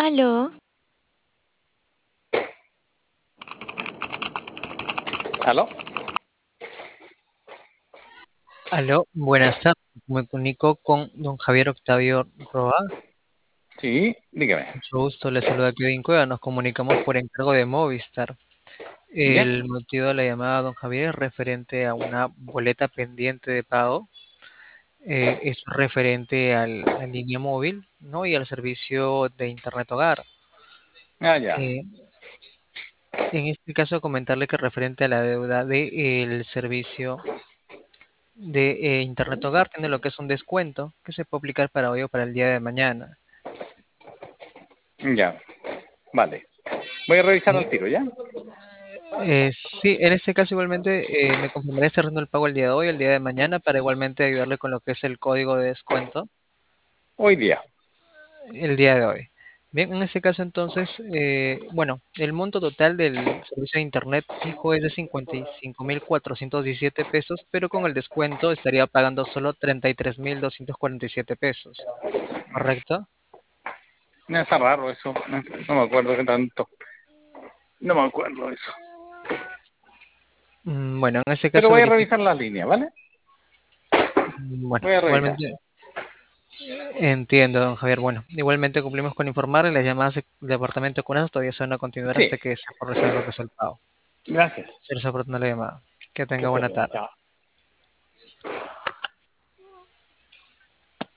Aló, ¿Aló? Aló, buenas tardes. Me comunico con don Javier Octavio Roa. Sí, dígame. Mucho gusto, le saluda Kevin Cueva. Nos comunicamos por encargo de Movistar. ¿Ya? El motivo de la llamada, don Javier, es referente a una boleta pendiente de pago. Es referente a la línea móvil, ¿no? Y al servicio de Internet Hogar. Ah, ya. Eh, en este caso, comentarle que referente a la deuda del servicio de Internet Hogar, tiene lo que es un descuento que se puede aplicar para hoy o para el día de mañana. Ya. Vale. Voy a revisar al tiro, ¿ya? Sí, en este caso igualmente me confirmaré cerrando el pago el día de hoy, el día de mañana, para igualmente ayudarle con lo que es el código de descuento Hoy día. el día de hoy. Bien, en este caso entonces, bueno, el monto total del servicio de internet fijo es de 55.417 pesos, pero con el descuento estaría pagando solo 33.247 pesos, ¿correcto? Me está raro eso. No me acuerdo qué tanto. No me acuerdo eso. Bueno, en este Pero caso voy a verifico, revisar las líneas, ¿vale? bueno, Voy a revisar. igualmente. Entiendo, don Javier. Bueno, igualmente cumplimos con informarle, las llamadas del departamento de Cunas todavía se van a continuar Sí. hasta que se resuelva lo que es el pago. Gracias. Se les aporta la llamada. Que Que tenga estés buena bien. tarde. Chao.